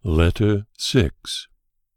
Letter 6.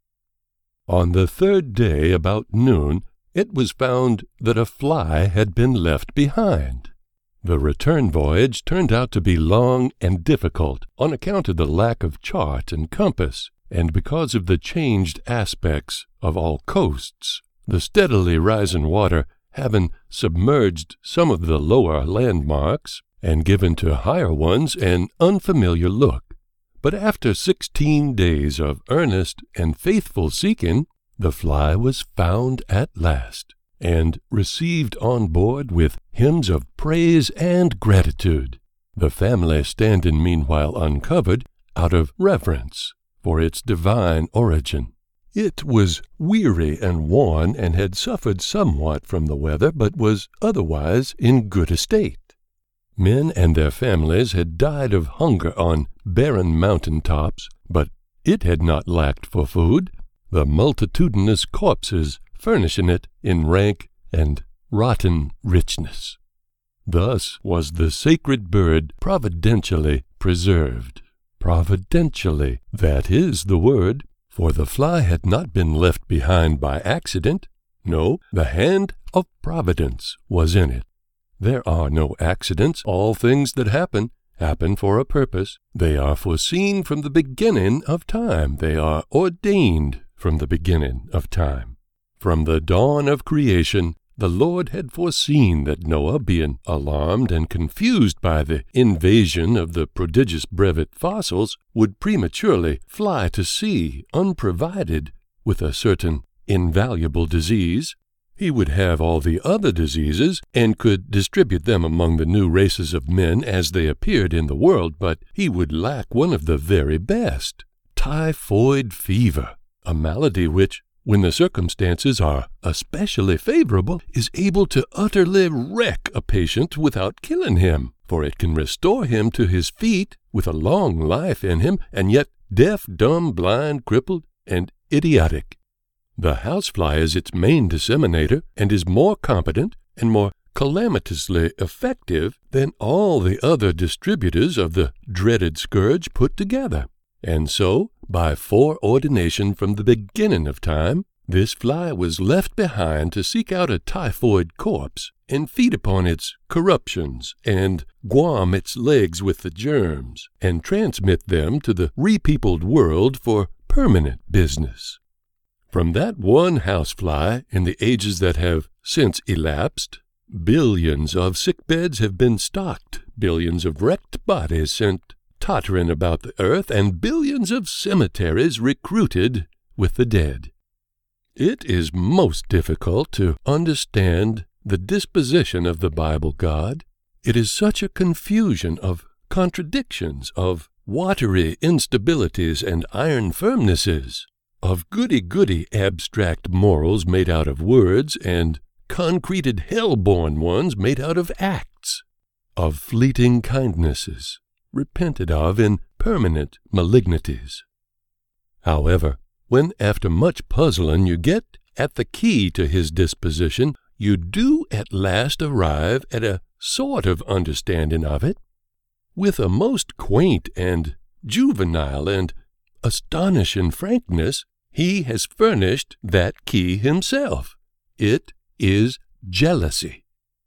On the third day about noon, it was found that a fly had been left behind. The return voyage turned out to be long and difficult on account of the lack of chart and compass, and because of the changed aspects of all coasts, the steadily rising water having submerged some of the lower landmarks and given to higher ones an unfamiliar look. But after 16 days of earnest and faithful seeking, the fly was found at last, and received on board with hymns of praise and gratitude, the family standing meanwhile uncovered out of reverence for its divine origin. It was weary and worn, and had suffered somewhat from the weather, but was otherwise in good estate. Men and their families had died of hunger on barren mountain tops, but it had not lacked for food, the multitudinous corpses furnishing it in rank and rotten richness. Thus was the sacred bird providentially preserved. Providentially, that is the word, for the fly had not been left behind by accident. No, the hand of Providence was in it. There are no accidents. All things that happen for a purpose. They are foreseen from the beginning of time. They are ordained from the beginning of time. From the dawn of creation, the Lord had foreseen that Noah, being alarmed and confused by the invasion of the prodigious brevet fossils, would prematurely fly to sea unprovided with a certain invaluable disease. He would have all the other diseases, and could distribute them among the new races of men as they appeared in the world, but he would lack one of the very best, typhoid fever, a malady which, when the circumstances are especially favorable, is able to utterly wreck a patient without killing him, for it can restore him to his feet with a long life in him, and yet deaf, dumb, blind, crippled, and idiotic. The housefly is its main disseminator, and is more competent and more calamitously effective than all the other distributors of the dreaded scourge put together. And so, by foreordination from the beginning of time, this fly was left behind to seek out a typhoid corpse, and feed upon its corruptions, and guam its legs with the germs, and transmit them to the repeopled world for permanent business. From that one housefly, in the ages that have since elapsed, billions of sick beds have been stocked, billions of wrecked bodies sent tottering about the earth, and billions of cemeteries recruited with the dead. It is most difficult to understand the disposition of the Bible God. It is such a confusion of contradictions, of watery instabilities and iron firmnesses, of goody-goody abstract morals made out of words, and concreted hell-born ones made out of acts, of fleeting kindnesses, repented of in permanent malignities. However, when after much puzzling you get at the key to his disposition, you do at last arrive at a sort of understanding of it. With a most quaint and juvenile and astonishing frankness, he has furnished that key himself. It is jealousy.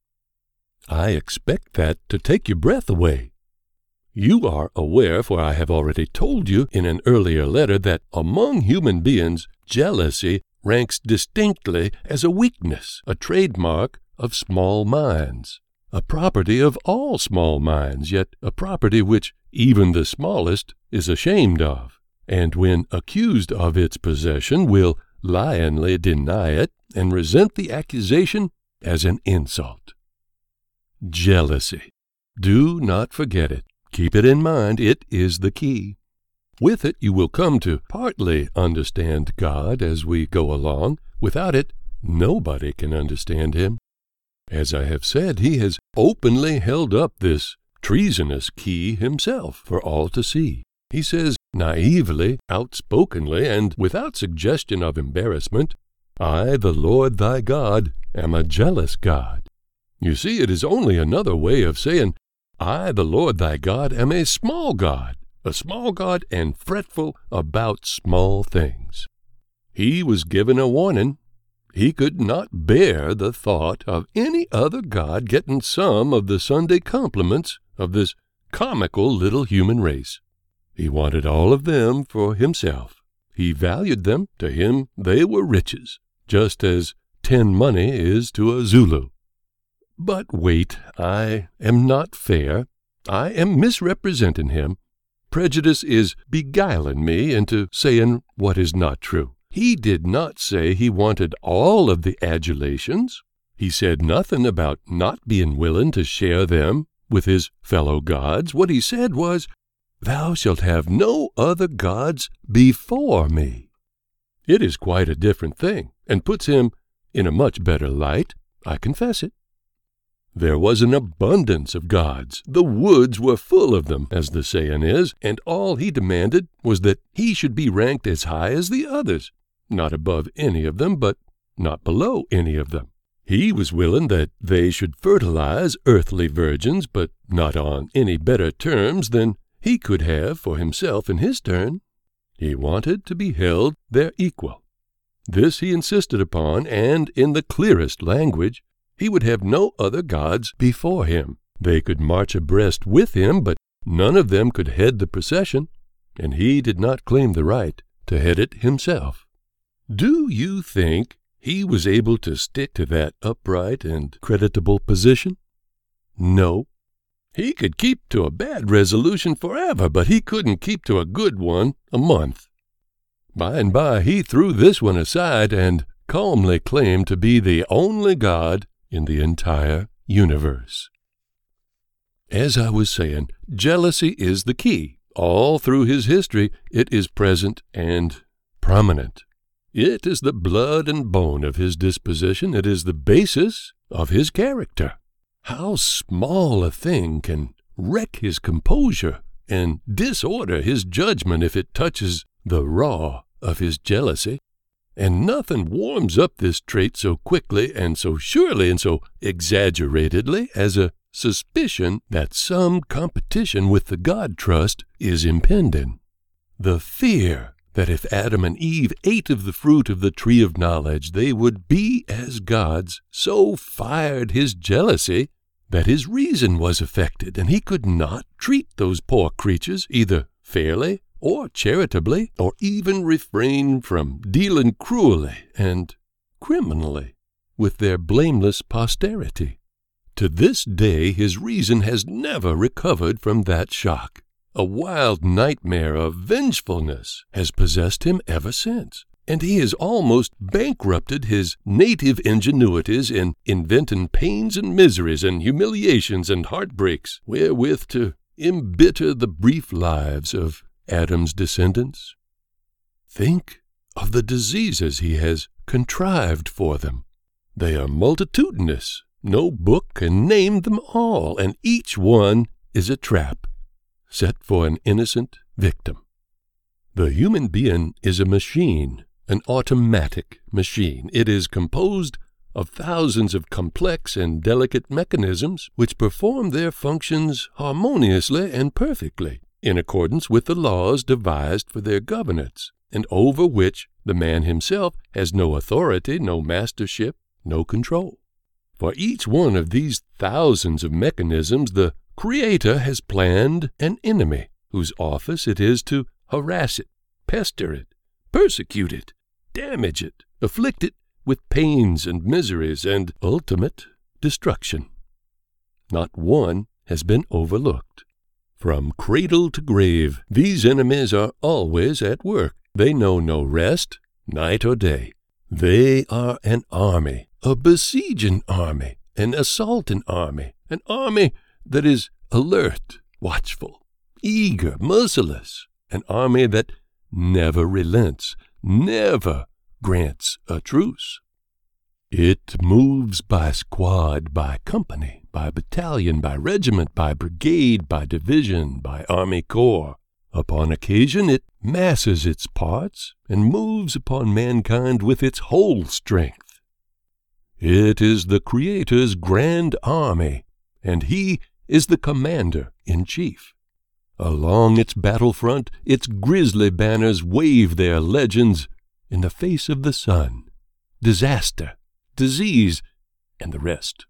I expect that to take your breath away. You are aware, for I have already told you in an earlier letter, that among human beings, jealousy ranks distinctly as a weakness, a trademark of small minds, a property of all small minds, yet a property which even the smallest is ashamed of, and when accused of its possession will lionly deny it and resent the accusation as an insult. Jealousy. Do not forget it. Keep it in mind. It is the key. With it you will come to partly understand God as we go along. Without it, nobody can understand Him. As I have said, He has openly held up this treasonous key Himself for all to see. He says naively, outspokenly, and without suggestion of embarrassment, I, the Lord thy God, am a jealous God. You see, it is only another way of saying, I, the Lord thy God, am a small God, a small god and fretful about small things. He was given a warning. He could not bear the thought of any other god getting some of the Sunday compliments of this comical little human race. He wanted all of them for himself. He valued them. To him they were riches, just as tin money is to a Zulu. But wait, I am not fair. I am misrepresenting him. Prejudice is beguiling me into saying what is not true. He did not say he wanted all of the adulations. He said nothing about not being willing to share them with his fellow gods. What he said was, "Thou shalt have no other gods before me." It is quite a different thing, and puts him in a much better light, I confess it. There was an abundance of gods. The woods were full of them, as the saying is, and all he demanded was that he should be ranked as high as the others, not above any of them, but not below any of them. He was willing that they should fertilize earthly virgins, but not on any better terms than he could have for himself in his turn. He wanted to be held their equal. This he insisted upon, and in the clearest language, he would have no other gods before him. They could march abreast with him, but none of them could head the procession, and he did not claim the right to head it himself. Do you think he was able to stick to that upright and creditable position? No. He could keep to a bad resolution forever, but he couldn't keep to a good one a month. By and by he threw this one aside and calmly claimed to be the only God in the entire universe. As I was saying, jealousy is the key. All through his history, it is present and prominent. It is the blood and bone of his disposition. It is the basis of his character. How small a thing can wreck his composure and disorder his judgment if it touches the raw of his jealousy. And nothing warms up this trait so quickly and so surely and so exaggeratedly as a suspicion that some competition with the God trust is impending. The fear that if Adam and Eve ate of the fruit of the tree of knowledge, they would be as gods, so fired his jealousy that his reason was affected, and he could not treat those poor creatures either fairly or charitably, or even refrain from dealing cruelly and criminally with their blameless posterity. To this day his reason has never recovered from that shock. A wild nightmare of vengefulness has possessed him ever since, and he has almost bankrupted his native ingenuities in inventing pains and miseries and humiliations and heartbreaks wherewith to embitter the brief lives of Adam's descendants. Think of the diseases he has contrived for them. They are multitudinous. No book can name them all, and each one is a trap set for an innocent victim. The human being is a machine, an automatic machine. It is composed of thousands of complex and delicate mechanisms which perform their functions harmoniously and perfectly, in accordance with the laws devised for their governance, and over which the man himself has no authority, no mastership, no control. For each one of these thousands of mechanisms, the Creator has planned an enemy, whose office it is to harass it, pester it, persecute it, damage it, afflict it with pains and miseries and ultimate destruction. Not one has been overlooked. From cradle to grave, these enemies are always at work. They know no rest, night or day. They are an army, a besieging army, an assaulting army, an army that is alert, watchful, eager, merciless, an army that never relents, never grants a truce. It moves by squad, by company, by battalion, by regiment, by brigade, by division, by army corps. Upon occasion it masses its parts and moves upon mankind with its whole strength. It is the Creator's grand army, and he is the commander-in-chief. Along its battlefront, its grisly banners wave their legends in the face of the sun, disaster, disease, and the rest.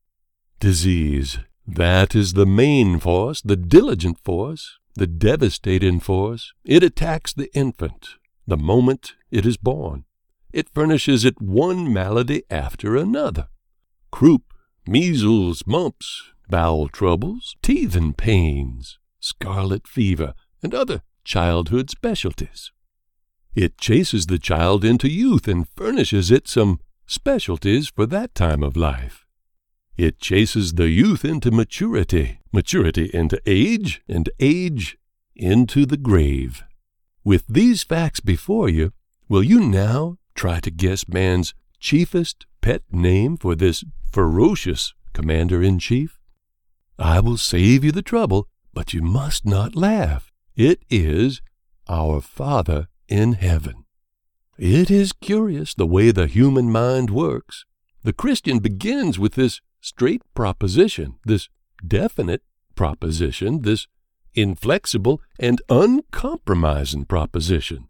Disease, that is the main force, the diligent force, the devastating force. It attacks the infant the moment it is born. It furnishes it one malady after another. Croup, measles, mumps, bowel troubles, teething pains, scarlet fever, and other childhood specialties. It chases the child into youth and furnishes it some specialties for that time of life. It chases the youth into maturity, maturity into age, and age into the grave. With these facts before you, will you now try to guess man's chiefest pet name for this ferocious commander-in-chief? I will save you the trouble, but you must not laugh. It is our Father in heaven. It is curious the way the human mind works. The Christian begins with this straight proposition, this definite proposition, this inflexible and uncompromising proposition.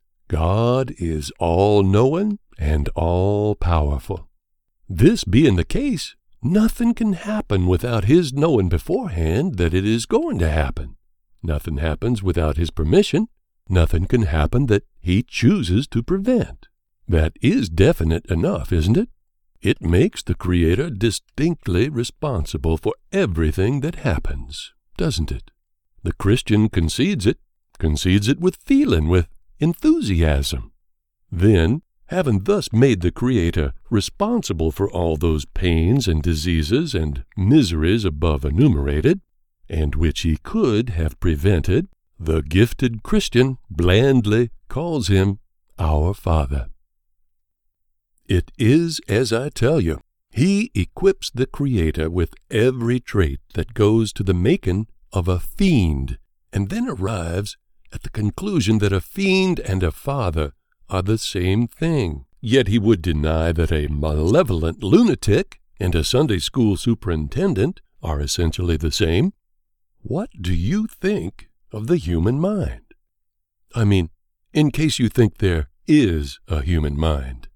God is all-knowing and all-powerful. This being the case, nothing can happen without His knowing beforehand that it is going to happen. Nothing happens without His permission. Nothing can happen that He chooses to prevent. That is definite enough, isn't it? It makes the Creator distinctly responsible for everything that happens, doesn't it? The Christian concedes it with feeling, with enthusiasm. Then, having thus made the Creator responsible for all those pains and diseases and miseries above enumerated, and which He could have prevented, the gifted Christian blandly calls Him our Father. It is as I tell you. He equips the Creator with every trait that goes to the making of a fiend, and then arrives at the conclusion that a fiend and a father are the same thing. Yet He would deny that a malevolent lunatic and a Sunday school superintendent are essentially the same. What do you think of the human mind? I mean, in case you think there is a human mind.